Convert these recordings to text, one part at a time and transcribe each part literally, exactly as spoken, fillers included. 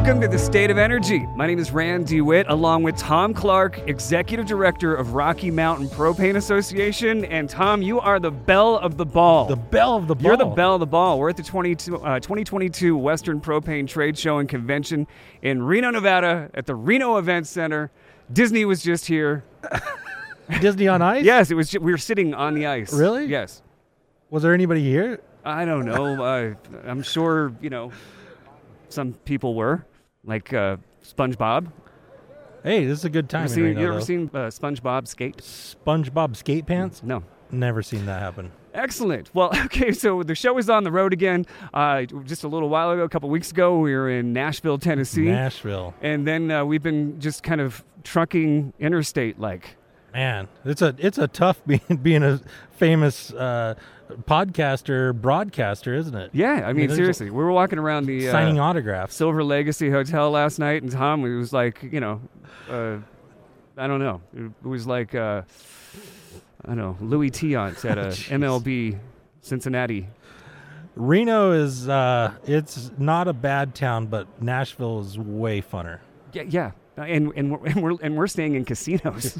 Welcome to the State of Energy. My name is Rand DeWitt, along with Tom Clark, Executive Director of Rocky Mountain Propane Association. And Tom, you are the belle of the ball. The belle of the ball. You're the belle of the ball. We're at the twenty twenty-two Western Propane Trade Show and Convention in Reno, Nevada, at the Reno Event Center. Disney was just here. Disney on Ice? Yes, it was. We were sitting on the ice. Really? Yes. Was there anybody here? I don't know. uh, I'm sure, you know, some people were, like uh, SpongeBob. Hey, this is a good time. You, in seen, Reno, you ever though. seen uh, SpongeBob skate? SpongeBob skate pants? No. Never seen that happen. Excellent. Well, okay, so the show is on the road again. Uh, just a little while ago, a couple weeks ago, we were in Nashville, Tennessee. Nashville. And then uh, we've been just kind of trucking interstate like. Man, it's a it's a tough being being a famous uh, podcaster, broadcaster, isn't it? Yeah, I mean, I mean, there's seriously. We were walking around the signing uh, autographs. Silver Legacy Hotel last night, and Tom, it was like, you know, uh, I don't know. It was like, uh, I don't know, Louis Tiant at a M L B Cincinnati. Reno is uh, it's not a bad town, but Nashville is way funner. Yeah, yeah. And and we're, and we're and we're staying in casinos.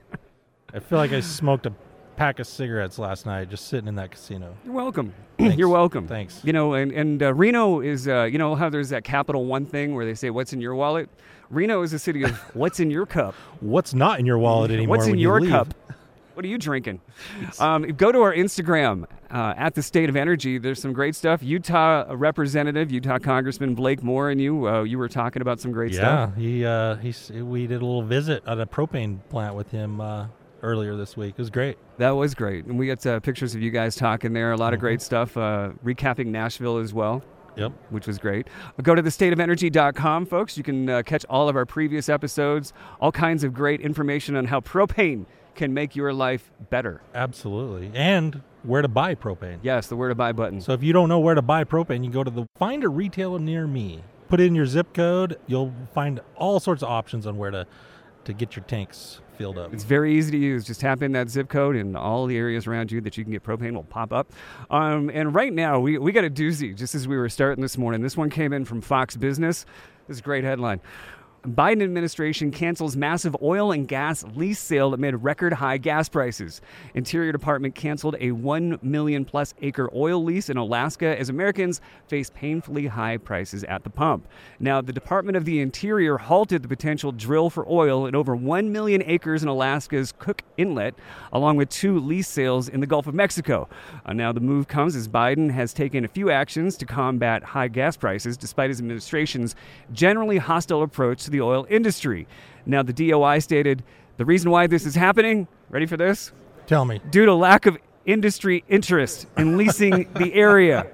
I feel like I smoked a pack of cigarettes last night just sitting in that casino. You're welcome. Thanks. You're welcome. Thanks. You know, and and uh, Reno is, uh, you know, how there's that Capital One thing where they say, "What's in your wallet?" Reno is a city of "What's in your cup?" What's not in your wallet anymore? What's in when your you leave? cup? What are you drinking? Um, go to our Instagram uh, at the State of Energy. There's some great stuff. Utah Representative, Utah Congressman Blake Moore, and you, uh, you were talking about some great yeah, stuff. Yeah, he uh, he's we did a little visit at a propane plant with him uh, earlier this week. It was great. That was great, and we got uh, pictures of you guys talking there. A lot of Mhm. great stuff. Uh, recapping Nashville as well. Yep. Which was great. Go to the state of energy dot com, folks. You can uh, catch all of our previous episodes, all kinds of great information on how propane can make your life better. Absolutely. And where to buy propane. Yes, the where to buy button. So if you don't know where to buy propane, you go to the find a retailer near me. Put in your zip code. You'll find all sorts of options on where to, to get your tanks filled up. It's very easy to use. Just tap in that zip code and all the areas around you that you can get propane will pop up. Um, and right now, we, we got a doozy just as we were starting this morning. This one came in from Fox Business. This is a great headline. Biden administration cancels massive oil and gas lease sale amid record high gas prices. Interior Department canceled a one million plus acre oil lease in Alaska as Americans face painfully high prices at the pump. Now, the Department of the Interior halted the potential drill for oil in over one million acres in Alaska's Cook Inlet, along with two lease sales in the Gulf of Mexico. Uh, now, the move comes as Biden has taken a few actions to combat high gas prices, despite his administration's generally hostile approach to the oil industry. Now, the D O I stated the reason why this is happening, ready for this? Tell me. Due to lack of industry interest in leasing the area.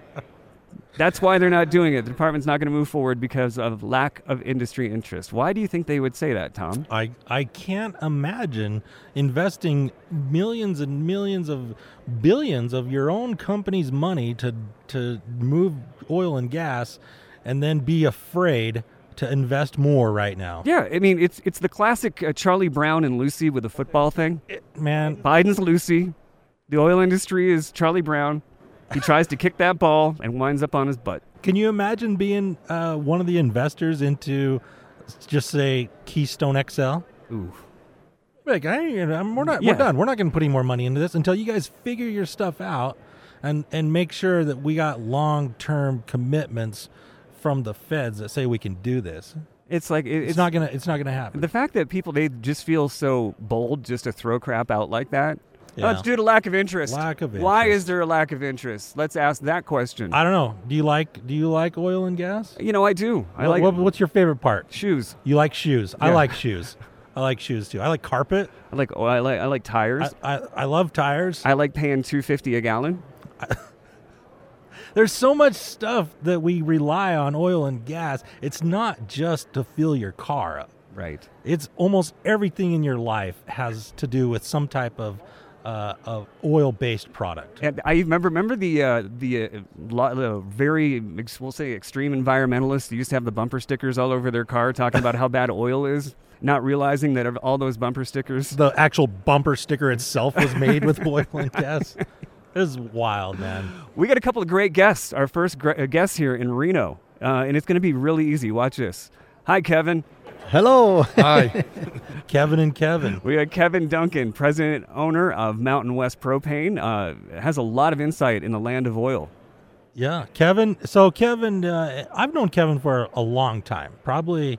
That's why they're not doing it. The department's not going to move forward because of lack of industry interest. Why do you think they would say that, Tom? I, I can't imagine investing millions and millions of billions of your own company's money to to move oil and gas and then be afraid to invest more right now. Yeah, I mean, it's it's the classic uh, Charlie Brown and Lucy with the football thing. It, man. Biden's Lucy. The oil industry is Charlie Brown. He tries to kick that ball and winds up on his butt. Can you imagine being uh, one of the investors into, just say, Keystone X L? Ooh. Like, hey, I'm, we're not, Yeah. we're done. We're not going to put any more money into this until you guys figure your stuff out and, and make sure that we got long-term commitments from the feds that say we can do this. It's like it, It's, it's not gonna. It's not gonna happen. the fact that people they just feel so bold just to throw crap out like that. Yeah. Oh, it's due to lack of interest. Lack of Why interest. is there a lack of interest? Let's ask that question. I don't know. Do you like? Do you like oil and gas? you know, I do. I What- like what- what's your favorite part? shoes. You like shoes. I Yeah. like shoes. I like shoes too. I like carpet. I like oh, I like I like tires. I, I, I love tires. I like paying two fifty a gallon. There's so much stuff that we rely on oil and gas. It's not just to fill your car up. Right. It's almost everything in your life has to do with some type of uh, of oil-based product. And I remember remember the uh, the, uh, lo- the very ex- we'll say extreme environmentalists who used to have the bumper stickers all over their car talking about how bad oil is, not realizing that of all those bumper stickers. The actual bumper sticker itself was made with oil and gas. It is wild, man. We got a couple of great guests. Our first gre- uh, guest here in Reno. uh, and it's going to be really easy. Watch this. Hi, Kevin. Hello. Hi. Kevin and Kevin. We got Kevin Duncan, president, owner of Mountain West Propane. Uh, has a lot of insight in the land of oil. Yeah, Kevin. So, Kevin, uh, I've known Kevin for a long time. Probably,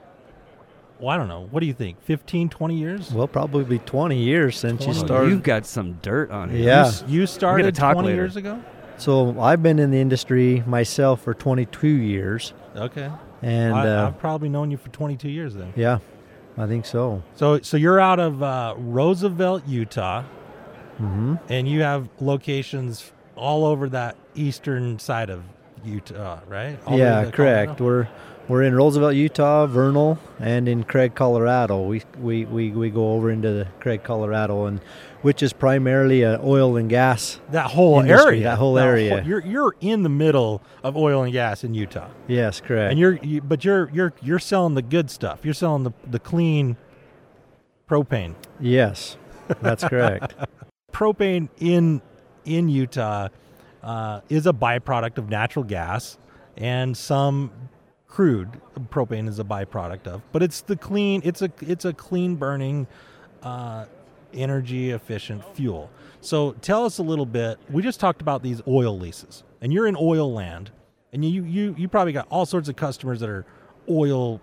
well, I don't know. What do you think? fifteen, twenty years? Well, probably twenty years since you twenty. started. You've got some dirt on it. Yeah. You, you started talk twenty later. years ago? So I've been in the industry myself for twenty-two years. Okay. And I, uh, I've probably known you for twenty-two years then. yeah, I think so. So, so you're out of uh, Roosevelt, Utah, hmm and you have locations all over that eastern side of Utah, right? All the way Yeah, to correct. Colorado? We're we're in Roosevelt, Utah, Vernal, and in Craig, Colorado. We we, we, we go over into the Craig, Colorado, and which is primarily an oil and gas. That whole industry, area. that whole area. you're you're in the middle of oil and gas in Utah, Yes, correct. and you're you, but you're you're you're selling the good stuff. You're selling the the clean propane. yes, that's correct. Propane in in Utah uh, is a byproduct of natural gas, and some crude propane is a byproduct of. But it's the clean. It's a it's a clean burning, uh, energy efficient fuel. So tell us a little bit. We just talked about these oil leases, and you're in oil land, and you you you probably got all sorts of customers that are oil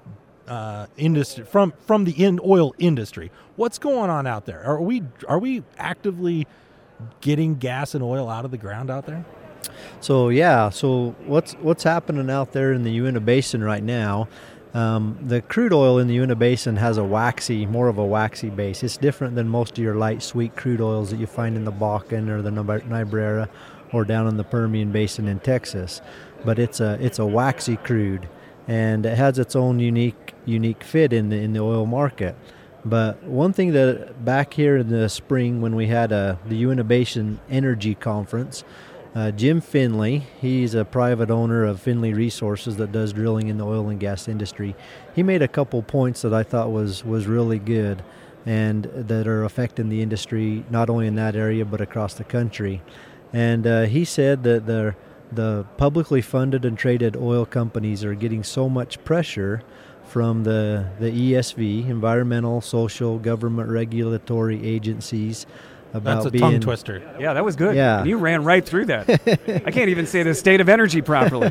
uh, industry from from the in oil industry. What's going on out there? Are we are we actively getting gas and oil out of the ground out there? So yeah, so what's what's happening out there in the Uinta Basin right now? Um, the crude oil in the Uinta Basin has a waxy, more of a waxy base. It's different than most of your light sweet crude oils that you find in the Bakken or the Nib- Niobrara or down in the Permian Basin in Texas. But it's a it's a waxy crude, and it has its own unique unique fit in the in the oil market. But one thing that back here in the spring when we had a, the Uinta Basin Energy Conference, uh, Jim Finley, he's a private owner of Finley Resources that does drilling in the oil and gas industry. He made a couple points that I thought was, was really good and that are affecting the industry not only in that area but across the country. And uh, he said that the, the publicly funded and traded oil companies are getting so much pressure from the, the E S V, environmental, social, government regulatory agencies, about That's a being, tongue twister. Yeah, that was good. Yeah. And you ran right through that. I can't even say the state of energy properly.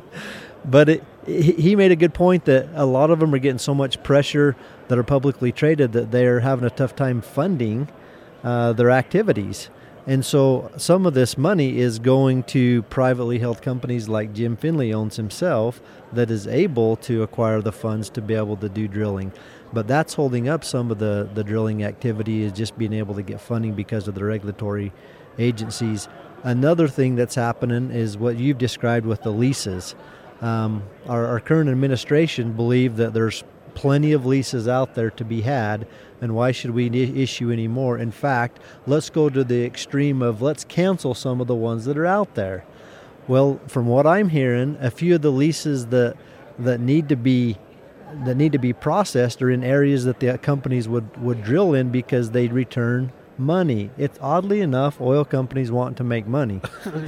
But it, he he made a good point that a lot of them are getting so much pressure that are publicly traded that they're having a tough time funding uh, their activities. And so some of this money is going to privately held companies like Jim Finley owns himself that is able to acquire the funds to be able to do drilling. But that's holding up some of the, the drilling activity is just being able to get funding because of the regulatory agencies. Another thing that's happening is what you've described with the leases. Um, our, our current administration believe that there's plenty of leases out there to be had, and why should we I- issue any more? In fact, let's go to the extreme of let's cancel some of the ones that are out there. Well, from what I'm hearing, a few of the leases that that need to be that need to be processed are in areas that the companies would, would drill in because they'd return money. It's oddly enough, oil companies want to make money.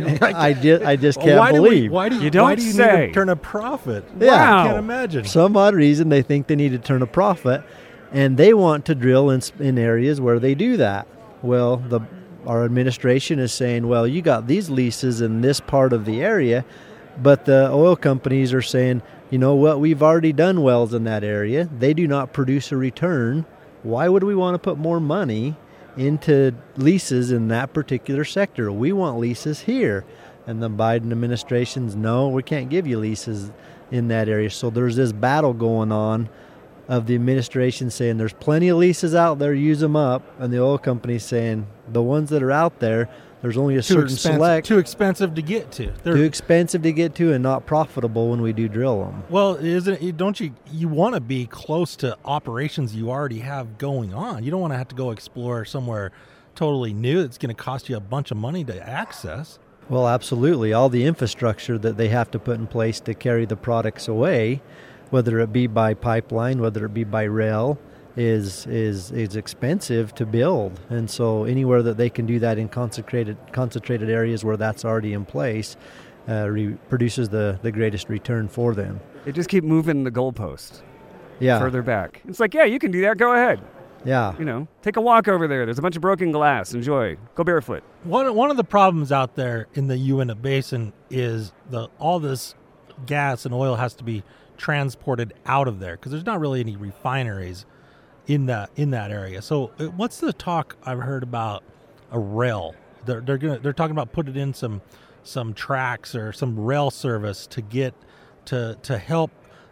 I just I just can't why believe. Do we, why do you, You don't why do you say. need to turn a profit? Yeah. I can't imagine. For some odd reason, they think they need to turn a profit, and they want to drill in, s- in areas where they do that. Well, the our administration is saying, well, you got these leases in this part of the area, but the oil companies are saying, you know what, we've already done wells in that area. They do not produce a return. Why would we want to put more money into leases in that particular sector? We want leases here. And the Biden administration's, no, we can't give you leases in that area. So there's this battle going on of the administration saying there's plenty of leases out there, use them up, and the oil companies saying the ones that are out there, there's only a too certain expensive, select, too expensive to get to. They're, too expensive to get to and not profitable when we do drill them. well, isn't it? Don't you? You want to be close to operations you already have going on. You don't want to have to go explore somewhere totally new that's going to cost you a bunch of money to access. Well, absolutely. All the infrastructure that they have to put in place to carry the products away, whether it be by pipeline, whether it be by rail, is is is expensive to build. And so anywhere that they can do that in concentrated concentrated areas where that's already in place, uh, re- produces the, the greatest return for them. They just keep moving the goalpost Yeah. further back. It's like, yeah, you can do that. Go ahead. Yeah. You know, take a walk over there. There's a bunch of broken glass. Enjoy. Go barefoot. One one of the problems out there in the Uinta Basin is the all this gas and oil has to be transported out of there because there's not really any refineries in that in that area. So, uh, what's the talk I've heard about a rail? They're they're gonna they're talking about putting in some some tracks or some rail service to get to to help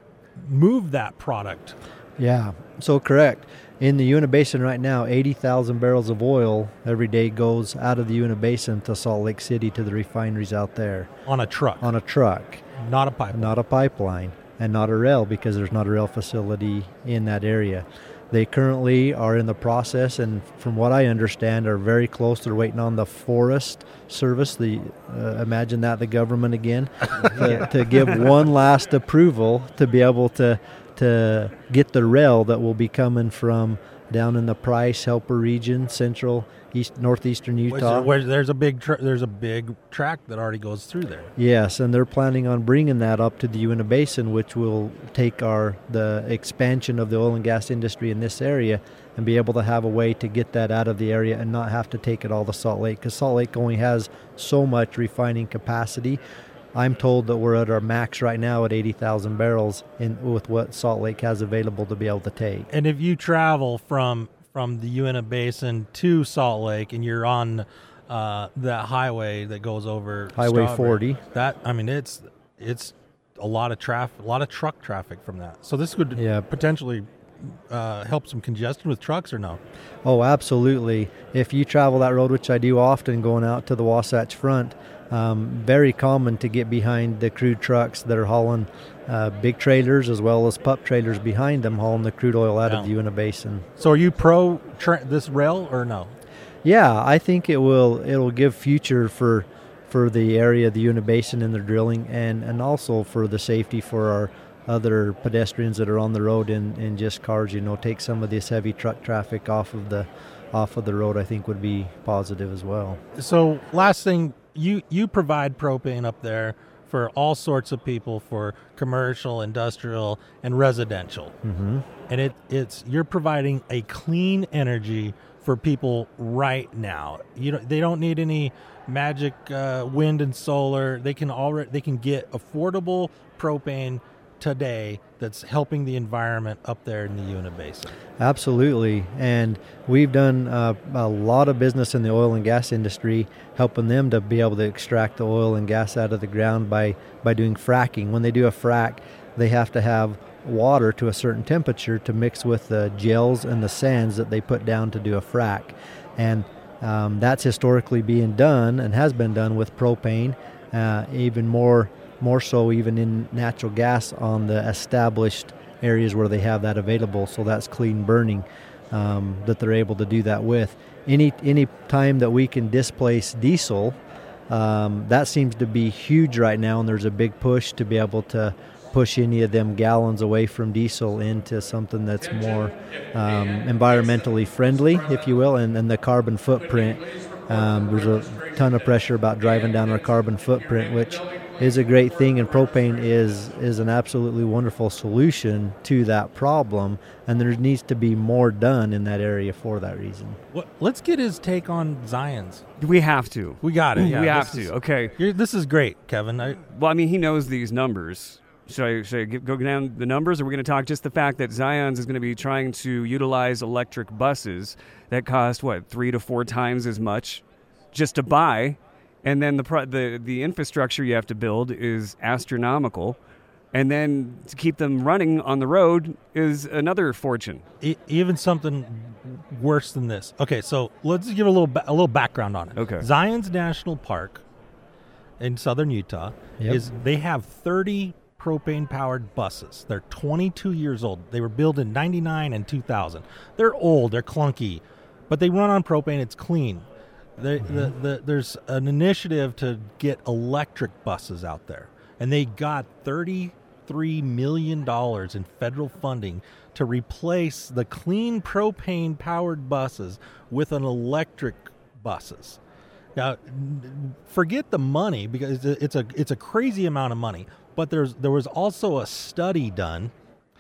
move that product. Yeah, so correct. In the Uinta Basin right now, eighty thousand barrels of oil every day goes out of the Uinta Basin to Salt Lake City to the refineries out there. On a truck. On a truck. Not a pipeline. Not a pipeline, and not a rail because there's not a rail facility in that area. They currently are in the process, and from what I understand, are very close. They're waiting on the Forest Service, the uh, imagine that, the government again, to, to give one last approval to be able to to get the rail that will be coming from down in the Price Helper region, central, east, northeastern Utah. Where there's a big tra- there's a big track that already goes through there. Yes, and they're planning on bringing that up to the Uinta Basin, which will take our the expansion of the oil and gas industry in this area and be able to have a way to get that out of the area and not have to take it all to Salt Lake, because Salt Lake only has so much refining capacity. I'm told that we're at our max right now at eighty thousand barrels in with what Salt Lake has available to be able to take. And if you travel from from the Uinta Basin to Salt Lake and you're on uh, that highway that goes over Highway Strawberry, forty, that I mean it's it's a lot of traffic, a lot of truck traffic from that. So this could yeah. potentially uh, help some congestion with trucks, or no? Oh, absolutely. If you travel that road, which I do often, going out to the Wasatch Front, um, very common to get behind the crude trucks that are hauling uh, big trailers as well as pup trailers behind them, hauling the crude oil out yeah. of the Uinta Basin. So are you pro tra- this rail or no? Yeah, I think it will. It'll give future for for the area of the Uinta Basin in their drilling, and, and also for the safety for our other pedestrians that are on the road in, in just cars. You know, take some of this heavy truck traffic off of the off of the road, I think would be positive as well. So last thing, you you provide propane up there for all sorts of people, for commercial, industrial, and residential. Mm-hmm. And it it's you're providing a clean energy for people right now. You know, they don't need any magic uh, wind and solar. They can already they can get affordable propane today that's helping the environment up there in the Uinta Basin. Absolutely, and we've done uh, a lot of business in the oil and gas industry, helping them to be able to extract the oil and gas out of the ground by, by doing fracking. When they do a frack, they have to have water to a certain temperature to mix with the gels and the sands that they put down to do a frack. And um, that's historically being done and has been done with propane, uh, even more more so even in natural gas on the established areas where they have that available. So that's clean burning um, that they're able to do that with. Any any time that we can displace diesel, um, that seems to be huge right now, and there's a big push to be able to push any of them gallons away from diesel into something that's more um, environmentally friendly, if you will, and, and the carbon footprint. Um, there's a ton of pressure about driving down our carbon footprint, which is a great thing, and propane is is an absolutely wonderful solution to that problem, and there needs to be more done in that area for that reason. Well, let's get his take on Zions. We have to. We got it. Yeah, we have this to. is- Okay. You're, this is great, Kevin. I, Well, I mean, he knows these numbers. Should I, should I get, go down the numbers, or we're going to talk just the fact that Zions is going to be trying to utilize electric buses that cost, what, three to four times as much just to buy, and then the pro- the the infrastructure you have to build is astronomical, and then to keep them running on the road is another fortune. e- even something worse than this. Okay, so let's give a little ba- a little background on it. Okay. Zions National Park in southern Utah Yep. is they have thirty propane powered buses. They're twenty-two years old. They were built in ninety-nine and two thousand. They're old, they're clunky, but they run on propane. It's clean. The, Mm-hmm. the, the, there's an initiative to get electric buses out there, and they got thirty-three million dollars in federal funding to replace the clean propane powered buses with an electric buses. Now, forget the money because it's a it's a crazy amount of money. But there's there was also a study done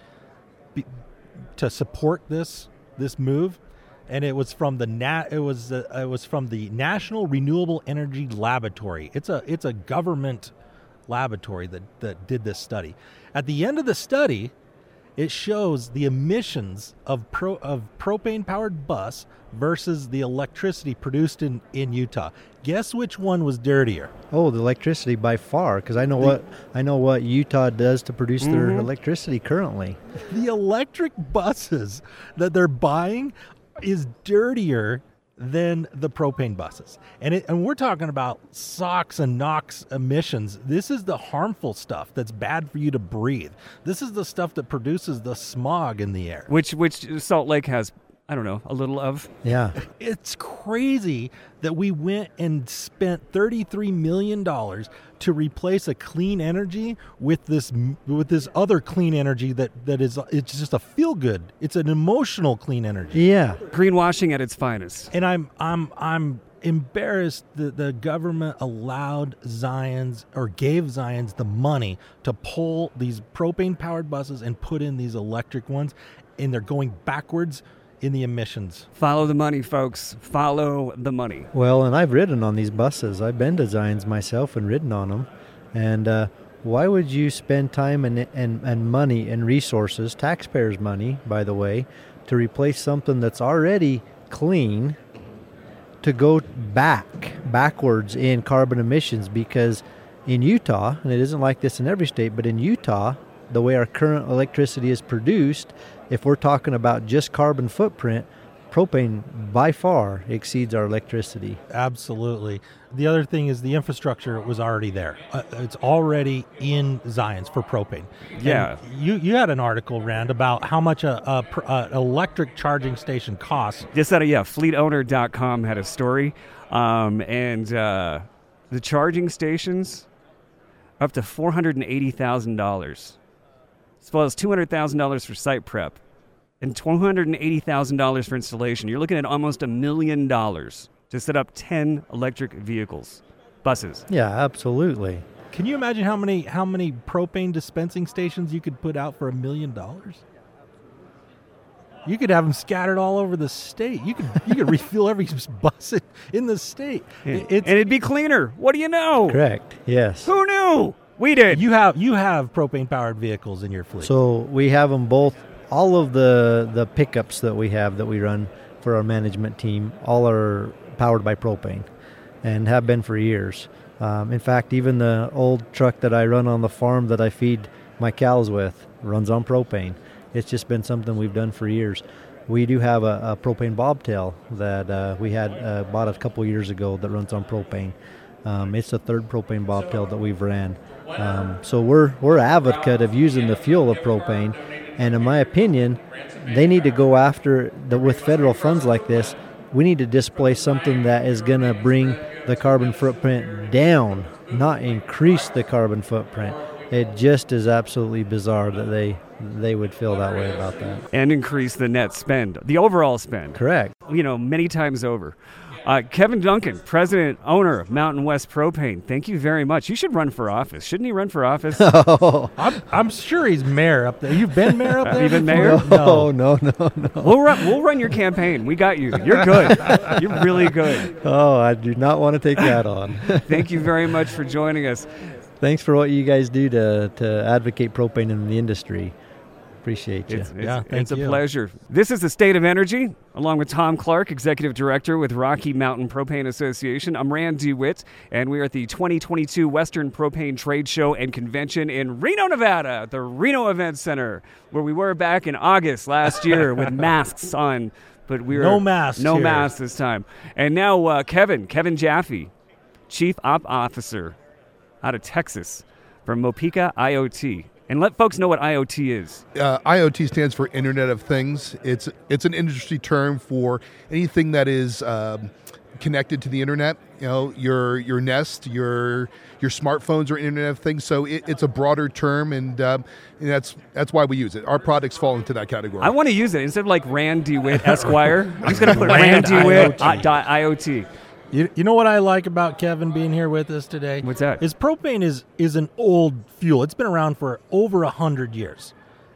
be, to support this this move, and it was from the nat it was uh, it was from the National Renewable Energy Laboratory. It's a it's a government laboratory that that did this study. At the end of the study, it shows the emissions of pro, of propane-powered bus versus the electricity produced in, in Utah. Guess which one was dirtier? Oh, the electricity by far, because I know the, what I know what Utah does to produce mm-hmm. their electricity currently. The electric buses that they're buying is dirtier than the propane buses. And it, and we're talking about SOx and NOx emissions. This is the harmful stuff that's bad for you to breathe. This is the stuff that produces the smog in the air. Which which Salt Lake has, I don't know, a little of. Yeah. It's crazy that we went and spent thirty-three million dollars to replace a clean energy with this with this other clean energy that, that is it's just a feel good. It's an emotional clean energy. Yeah. Greenwashing at its finest. And I'm I'm I'm embarrassed that the government allowed Zions or gave Zions the money to pull these propane powered buses and put in these electric ones, and they're going backwards in the emissions. Follow the money, folks. Follow the money. Well, and I've ridden on these buses. I've been to Zions myself and ridden on them. And uh, why would you spend time and, and, and money and resources, taxpayers' money, by the way, to replace something that's already clean to go back, backwards in carbon emissions? Because in Utah, and it isn't like this in every state, but in Utah, the way our current electricity is produced, if we're talking about just carbon footprint, propane by far exceeds our electricity. Absolutely. The other thing is the infrastructure was already there. Uh, it's already in Zions for propane. Yeah. And you you had an article, Rand, about how much a, a, a electric charging station costs. Just out of, yeah, fleet owner dot com had a story. Um, and uh, the charging stations, up to four hundred eighty thousand dollars. As well as two hundred thousand dollars for site prep and two hundred eighty thousand dollars for installation. You're looking at almost a million dollars to set up ten electric vehicles, buses. Yeah, absolutely. Can you imagine how many how many propane dispensing stations you could put out for a million dollars? You could have them scattered all over the state. You could you could refuel every bus in the state. It's, and it'd be cleaner. What do you know? Correct. Yes. Who knew? We did. You have you have propane-powered vehicles in your fleet. So we have them both. All of the, the pickups that we have that we run for our management team, all are powered by propane and have been for years. Um, in fact, even the old truck that I run on the farm that I feed my cows with runs on propane. It's just been something we've done for years. We do have a, a propane bobtail that uh, we had uh, bought a couple years ago that runs on propane. Um, it's the third propane bobtail that we've ran. Um, so we're we're advocate of using the fuel of propane, and in my opinion, they need to go after the with federal funds like this. We need to displace something that is going to bring the carbon footprint down, not increase the carbon footprint. It just is absolutely bizarre that they they would feel that way about that. And increase the net spend, the overall spend. Correct. You know, many times over. Uh, Kevin Duncan, president, owner of Mountain West Propane, thank you very much. You should run for office. Shouldn't he run for office? Oh. I'm, I'm sure he's mayor up there. You've been mayor up there? Have you been mayor? No, no, no, no. no. We'll run, we'll run your campaign. We got you. You're good. You're really good. Oh, I do not want to take that on. Thank you very much for joining us. Thanks for what you guys do to, to advocate propane in the industry. Appreciate you. It's, it's, yeah, it's a you. pleasure. This is The State of Energy, along with Tom Clark, Executive Director with Rocky Mountain Propane Association. I'm Rand DeWitt, and we're at the twenty twenty-two Western Propane Trade Show and Convention in Reno, Nevada, at the Reno Event Center, where we were back in August last year with masks on. But we were no masks. No here. masks this time. And now uh, Kevin, Kevin Jaffe, Chief Op Officer out of Texas from Mopeka I O T. And let folks know what I O T is. Uh, I O T stands for Internet of Things. It's it's an industry term for anything that is um, connected to the internet. You know, your your Nest, your your smartphones are Internet of Things. So it, it's a broader term, and, um, and that's that's why we use it. Our products fall into that category. I want to use it instead of like Rand DeWitt Esquire. I'm just going to put Rand DeWitt I O T. You, you know what I like about Kevin being here with us today? What's that? Is propane is is an old fuel. It's been around for over a hundred years,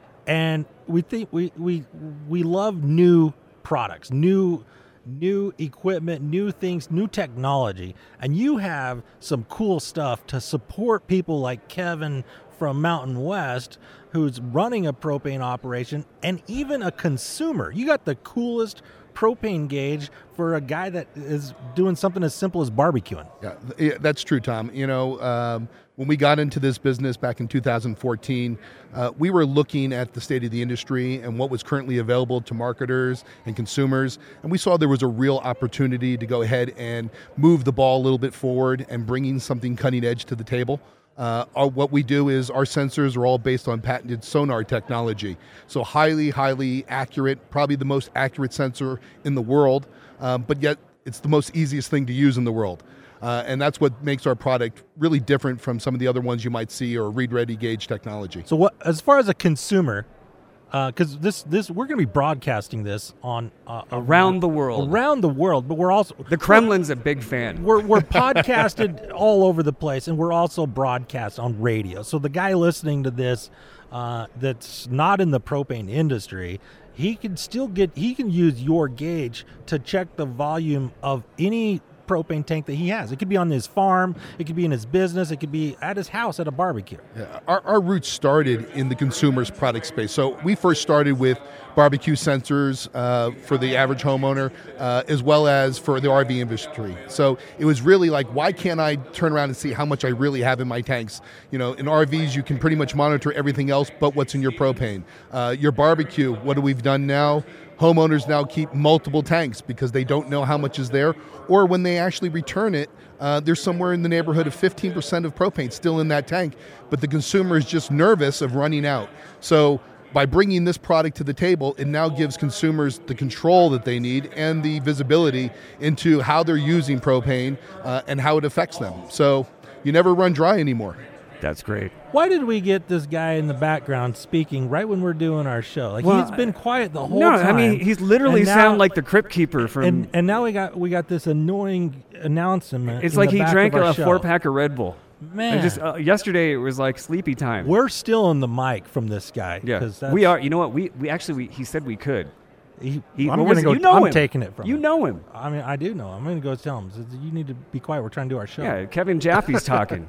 and we think we we we love new products, new new equipment, new things, new technology, and you have some cool stuff to support people like Kevin from Mountain West, who's running a propane operation, and even a consumer. You got the coolest propane gauge for a guy that is doing something as simple as barbecuing. Yeah, yeah, that's true, Tom. You know, um, when we got into this business back in two thousand fourteen, uh, we were looking at the state of the industry and what was currently available to marketers and consumers, and we saw there was a real opportunity to go ahead and move the ball a little bit forward and bringing something cutting edge to the table. Uh, our, what we do is our sensors are all based on patented sonar technology. So highly, highly accurate, probably the most accurate sensor in the world, um, but yet it's the most easiest thing to use in the world. Uh, and that's what makes our product really different from some of the other ones you might see or read-ready gauge technology. So what, as far as a consumer, because uh, this this we're going to be broadcasting this on uh, around the world, around the world. But we're also the Kremlin's a big fan. We're we're podcasted all over the place, and we're also broadcast on radio. So the guy listening to this, uh, that's not in the propane industry, he can still get he can use your gauge to check the volume of any propane tank that he has. It could be on his farm, it could be in his business, it could be at his house at a barbecue. Yeah, our, our roots started in the consumer's product space. So we first started with barbecue sensors uh, for the average homeowner, uh, as well as for the R V industry. So it was really like, why can't I turn around and see how much I really have in my tanks? You know, in R Vs, you can pretty much monitor everything else but what's in your propane. Uh, your barbecue, what we've done now, homeowners now keep multiple tanks because they don't know how much is there, or when they actually return it, uh, there's somewhere in the neighborhood of fifteen percent of propane still in that tank, but the consumer is just nervous of running out. So by bringing this product to the table, it now gives consumers the control that they need and the visibility into how they're using propane uh, and how it affects them. So you never run dry anymore. That's great. Why did we get this guy in the background speaking right when we're doing our show? Like well, he's been quiet the whole no, time. I mean he's literally now, sound like the Crypt Keeper from. And, and now we got we got this annoying announcement. It's in like the he back drank of our a show. four pack of Red Bull. Man, And just uh, yesterday it was like sleepy time. We're still on the mic from this guy. Yeah, 'cause that's, we are. You know what? We we actually we, he said we could. He, He, I'm what going was to it? go. You know I'm him. taking it from You him. know him. I mean, I do know. I'm going to go tell him. You need to be quiet. We're trying to do our show. Yeah, Kevin Jaffe's talking.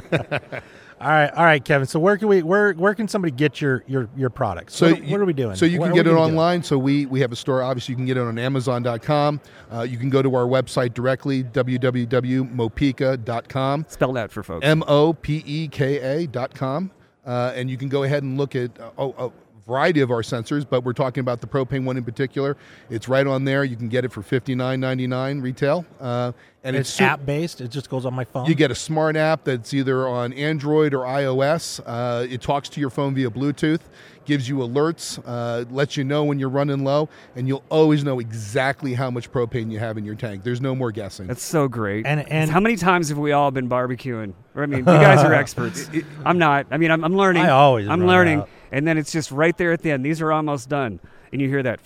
All right, all right, Kevin. So where can we where where can somebody get your your your products? So what, you, what are we doing? So you Where can are get we it gonna do online. So we we have a store. Obviously, you can get it on Amazon dot com. Uh, you can go to our website directly, w w w dot mopeka dot com. Spell that for folks. M O P E K A dot com. Uh, and you can go ahead and look at uh, a variety of our sensors, but we're talking about the propane one in particular. It's right on there. You can get it for fifty-nine ninety-nine retail. Uh, and It's it's, su- app based. It just goes on my phone. You get a smart app that's either on Android or iOS. Uh, it talks to your phone via Bluetooth, gives you alerts, uh, lets you know when you're running low, and you'll always know exactly how much propane you have in your tank. There's no more guessing. That's so great. And- and- how many times have we all been barbecuing? Or, I mean, you guys are experts. I'm not. I mean, I'm, I'm learning. I always I'm run learning. out. And then it's just right there at the end. These are almost done. And you hear that.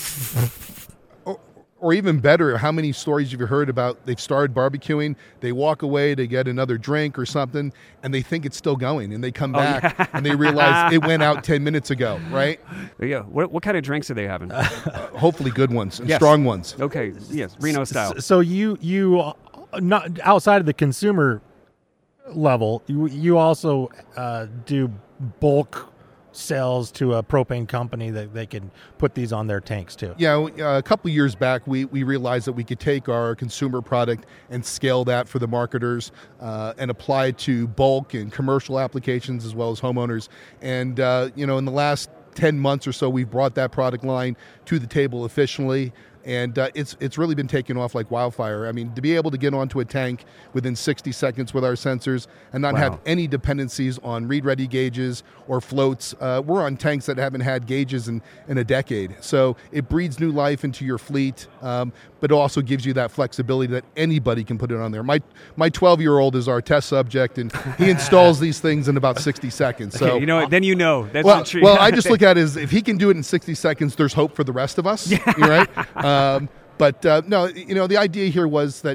Or, or even better, how many stories have you heard about they've started barbecuing, they walk away to get another drink or something, and they think it's still going, and they come back yeah. and they realize it went out ten minutes ago, right? Yeah. What, what kind of drinks are they having? Uh, hopefully good ones and Yes. strong ones. Okay. Yes. Reno style. S- So you you uh, not outside of the consumer level, you you also uh, do bulk sales to a propane company that they can put these on their tanks too. Yeah, uh, a couple years back, we, we realized that we could take our consumer product and scale that for the marketers uh, and apply it to bulk and commercial applications as well as homeowners. And, uh, you know, in the last ten months or so, we've brought that product line to the table efficiently. And uh, it's it's really been taking off like wildfire. I mean, to be able to get onto a tank within sixty seconds with our sensors and not Wow. have any dependencies on read-ready gauges or floats. Uh, we're on tanks that haven't had gauges in, in a decade. So it breathes new life into your fleet, um, but it also gives you that flexibility that anybody can put it on there. My my twelve-year-old is our test subject, and he installs these things in about sixty seconds. So okay, you know what? Then you know. That's well, the truth. well, I just look at it as if he can do it in sixty seconds, there's hope for the rest of us, right? Um, but uh, no, you know, the idea here was that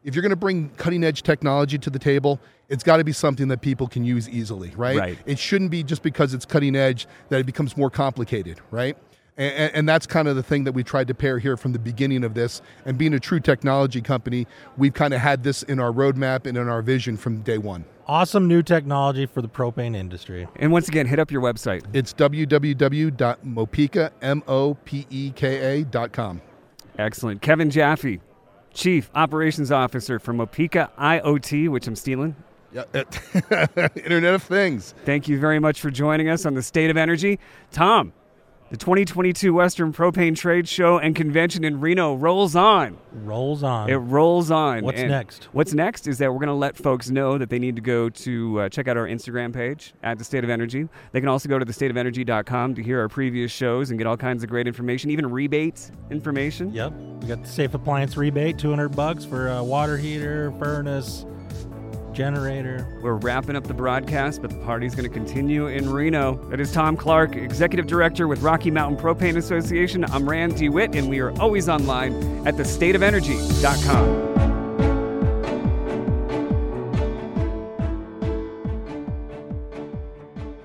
if you're going to bring cutting edge technology to the table, it's got to be something that people can use easily, right? Right. It shouldn't be just because it's cutting edge that it becomes more complicated, right? And, and that's kind of the thing that we tried to pair here from the beginning of this. And being a true technology company, we've kind of had this in our roadmap and in our vision from day one. Awesome new technology for the propane industry. And once again, hit up your website. It's w w w dot mopeka, M O P E K A dot com. Excellent. Kevin Jaffe, Chief Operations Officer for Mopeka I O T, which I'm stealing. Yeah. Internet of Things. Thank you very much for joining us on the State of Energy. Tom, the twenty twenty-two Western Propane Trade Show and Convention in Reno rolls on. Rolls on. It rolls on. What's And next? What's next is that we're going to let folks know that they need to go to uh, check out our Instagram page at The State of Energy. They can also go to the state of energy dot com to hear our previous shows and get all kinds of great information, even rebate information. Yep. We got the Safe Appliance rebate, two hundred bucks for a water heater, furnace, generator. We're wrapping up the broadcast, but the party's going to continue in Reno. That is Tom Clark, Executive Director with Rocky Mountain Propane Association. I'm Rand DeWitt, and we are always online at the state of energy dot com.